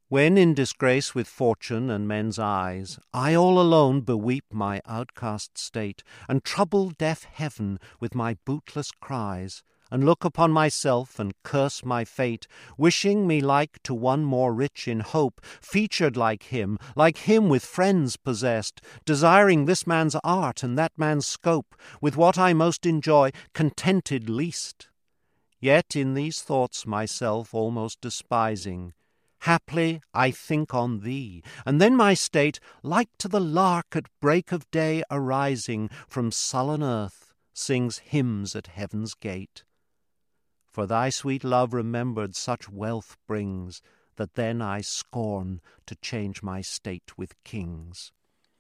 When in disgrace with fortune and men's eyes, I all alone beweep my outcast state, and trouble deaf heaven with my bootless cries, and look upon myself and curse my fate, wishing me like to one more rich in hope, featured like him with friends possessed, desiring this man's art and that man's scope, with what I most enjoy, contented least. Yet in these thoughts myself almost despising, haply I think on thee, and then my state, like to the lark at break of day arising from sullen earth, sings hymns at heaven's gate. For thy sweet love remembered such wealth brings, that then I scorn to change my state with kings.